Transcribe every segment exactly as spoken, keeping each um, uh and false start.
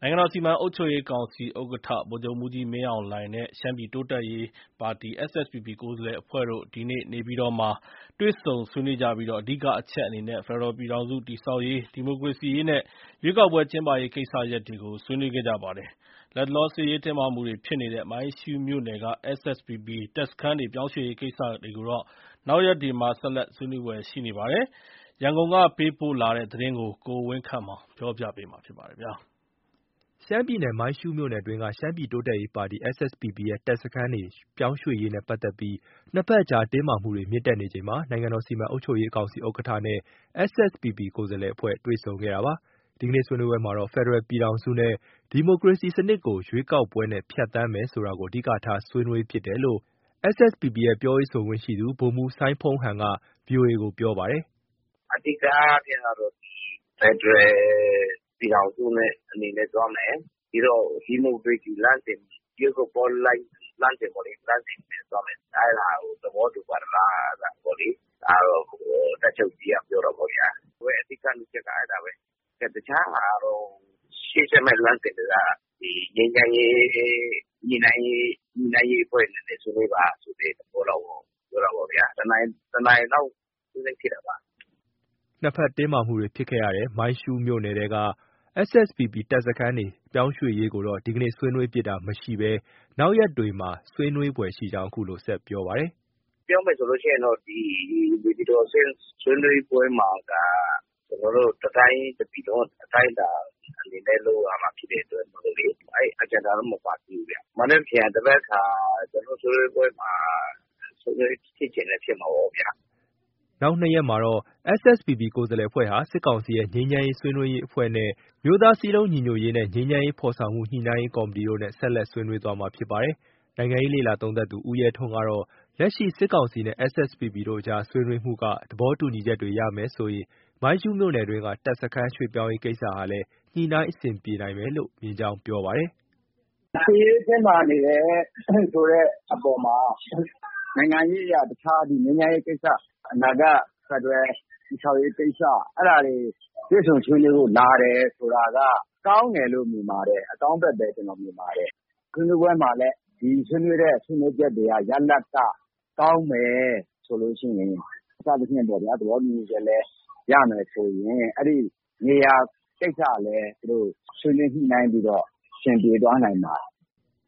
နိုင်ငံတော်စီမံအုပ်ချုပ်ရေးကောင်စီဥက္ကဋ္ဌ ဗိုလ်ချုပ်မှူးကြီးမင်းအောင်လှိုင်နဲ့ ရှမ်းပြည်တိုးတက်ရေးပါတီ S S P P ကိုယ်စားလှယ်အဖွဲ့တို့ ဒီနေ့ နေပြည်တော်မှာ တွေ့ဆုံဆွေးနွေးကြပြီး အဓိကအချက်အနေနဲ့ ဖက်ဒရယ်ပြည်ထောင်စုတည်ဆောက်ရေး၊ ဒီမိုကရေစီရေးနဲ့ ရွေးကောက်ပွဲကျင်းပရေးကိစ္စရပ်တွေကို ဆွေးနွေးခဲ့ကြပါတယ်။ လတ်တလော စစ်ရေးတင်းမာမှုတွေဖြစ်နေတဲ့ မိုင်းရှူးမြို့နယ်က S S P P တပ်စခန်းတွေ ပြောင်းရွှေ့ရေးကိစ္စတွေကိုတော့ နောက်ရက်တွေမှာ ဆက်လက်ဆွေးနွေးဖွယ်ရှိနေပါတယ်။ ရန်ကုန်ကပေးပို့လာတဲ့သတင်းကို ကိုဝင်းခန့်မောင်က ပြောပြပါမယ်။ရှမ်းပြည်နယ် မိုင်းရှူးမြို့နယ်အတွင်းက ရှမ်းပြည်တိုးတက်ရေးပါတီ S S P P ရဲ့ တပ်စခန်းတွေ ပြောင်းရွှေ့ရေးနဲ့ပတ်သက်ပြီး နှစ်ဘက်အကြား တင်းမာမှုတွေ မြင့်တက်နေချိန်မှာ နိုင်ငံတော်စီမံအုပ်ချုပ်ရေးကောင်စီဥက္ကဋ္ဌနဲ့ S S P P ကိုယ်စားလှယ်အဖွဲ့ တွေ့ဆုံခဲ့တာပါ။ ဒီကနေ့ဆွေးနွေးပွဲမှာတော့ ဖက်ဒရယ်ပြည်ထောင်စုနဲ့ ဒီမိုကရေစီစနစ်ကို ရွေးကောက်ပွဲနဲ့ ဖြတ်သန်းမယ်ဆိုတာကို အဓိကထားဆွေးနွေးဖြစ်တယ်လို့ S S P P ရဲ့ ပြောရေးဆိုခွင့်ရှိသူ ဗိုလ်မှူးစိုင်းဖုန်းဟန်က ဗွီအိုအေကို ပြောပါတယ်။ “အဓိကအားဖြင့်ကတော့ ဖက်ဒရယ်ပြည်ထောင်စုအနေနဲ့သွားမယ်။ ပြီးတော့ ဒီမိုကရေစီလမ်းစဉ် ရွေးကောက်ပွဲလမ်းစဉ်ပေါ့လေ လမ်းစဉ်နဲ့သွားမယ်။ အဲဒါကို သဘောတူပါသလားပေါ့လေ။ ဒါတော့ တပ်ချုပ်ကြီးက ပြောတာပေါ့ဗျာ။ အဓိက နှစ်ချက်က အဲဒါပဲ။ တခြားဟာကတော့ ရှေ့ဆက်မယ့်လမ်းစဉ်တွေက ငြိမ်းချမ်းရေးညှိနှိုင်းရေးအဖွဲ့အနေနဲ့ ဆွေးနွေးပါဆိုတဲ့သဘောလောက်ကို ပြောတာပေါ့ဗျာ။ တနာရီလောက် ဆွေးနွေးဖြစ်တာပါ။ ” နှစ်ဘက်တင်းမာမှုတွေဖြစ်ခဲ့ရတဲ့ မိုင်းရှူးမြို့နယ်ထဲက S S P P တပ်စခန်းတွေ ပြောင်းရွှေ့ရေးကိုတော့ ဒီကနေ့ ဆွေးနွေးဖြစ်တာမရှိဘဲ နောက်ရက်တွေမှာ ဆွေးနွေးဖွယ်ရှိကြောင်း အခုလို ဆက်ပြောပါတယ်။ “ပြောမယ်ဆိုရင်တော့ ဒီနေပြည်တော်အဆင့်ဆွေးနွေးပွဲမှာက ကျနော်တို့ တတိုင်းတပြည်လုံးအတိုင်းအတာအနေနဲ့ လုပ်ရမှာဖြစ်တဲ့အတွက်မို့လို့လေ အဲဒီ Agenda တော့ မပါသေးဘူးဗျ။ မနက်ဖြန်သဘက်ခါ ကျနော်တို့ဆွေးနွေးပွဲမှာ ဆွေးနွေးဖြစ်ချင်လည်း ဖြစ်မှာပေါ့ဗျာ။ ” နောက်နှစ်ရက်မှာတော့ S S P P ကိုယ်စားလှယ်အဖွဲ့ဟာ စစ်ကောင်စီရဲ့ ငြိမ်းချမ်းရေးဆွေးနွေးရေးအဖွဲ့နဲ့ အမျိုးသားစည်းလုံးညီညွတ်ရေးနဲ့ ငြိမ်းချမ်းရေးဖော်ဆောင်မှုညှိနှိုင်းရေးကော်မတီတို့နဲ့ ဆက်လက်ဆွေးနွေးသွားမှာဖြစ်ပါတယ်။ နိုင်ငံရေးလေ့လာသုံးသပ်သူ ဦးရဲထွန်းကတော့ လက်ရှိ စစ်ကောင်စီနဲ့ S S P P တို့အကြား ဆွေးနွေးမှုက သဘောတူညီချက်တွေရမယ်ဆိုရင် မိုင်းရှူးမြို့နယ်အတွင်းက တပ်စခန်းရွှေ့ပြောင်းရေးကိစ္စဟာလည်း ညှိနှိုင်းအဆင်ပြေနိုင်မယ်လို့ မြင်ကြောင်း ပြောပါတယ်။ “စစ်ရေးတင်းမာနေတယ်ဆိုတဲ့အပေါ်မှာ နိုင်ငံရေးအရ တခြားငြိမ်းချမ်းရေးကိစ္စ အနာဂတ်ဖက်ဒရယ်တည်ဆောက်ရေးကိစ္စ အဲဒါတွေတွေ့ဆုံဆွေးနွေးဖို့လာတယ်ဆိုတာက ကောင်းတယ်လို့မြင်ပါတယ်။ အကောင်းဘက်ပဲ ကျနော်မြင်ပါတယ်။ ဆွေးနွေးပွဲမှာလည်း ဒီဆွေးနွေးတဲ့ဆွေးနွေးချက်တွေက ရလဒ်ကကောင်းမယ်ဆိုလို့ရှိရင် စသဖြင့်ပေါ့ဗျာ သဘောတူညီချက်လည်းရမယ်ဆိုရင် အဲဒီနေရာကိစ္စလည်း သူတို့ဆွေးနွေးညှိနှိုင်းပြီးတော့ အဆင်ပြေသွားနိုင်ပါတယ်။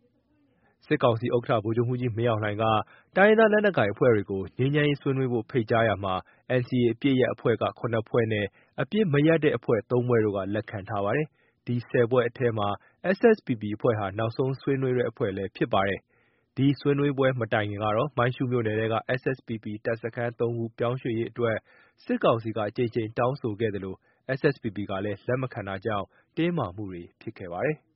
” စစ်ကောင်စီဥက္ကဋ္ဌ ဗိုလ်ချုပ်မှူးကြီးမင်းအောင်လှိုင်က တိုင်းရင်းသားလက်နက်ကိုင်အဖွဲ့တွေကို ငြိမ်းချမ်းရေးဆွေးနွေးဖို့ဖိတ်ကြားရာမှာ N C A အပစ်ရပ်အဖွဲ့က ၇ ဖွဲ့နဲ့ အပစ်မရပ်တဲ့အဖွဲ့ ၃ ဖွဲ့တို့က လက်ခံထားပါတယ်။ ဒီ ၁၀ ဖွဲ့အထဲမှာ S S P P အဖွဲ့ဟာ နောက်ဆုံးဆွေးနွေးတဲ့အဖွဲ့လည်းဖြစ်ပါတယ်။ ဒီဆွေးနွေးပွဲမတိုင်ခင်ကတော့ မိုင်းရှူးမြို့နယ်ထဲက S S P P တပ်စခန်း ၃ ခု ပြောင်းရွှေ့ရေးအတွက် စစ်ကောင်စီက အကြိမ်ကြိမ်တောင်းဆိုခဲ့သလို S S P P ကလည်း လက်မခံတာကြောင့် တင်းမာမှုတွေဖြစ်ခဲ့ပါတယ်။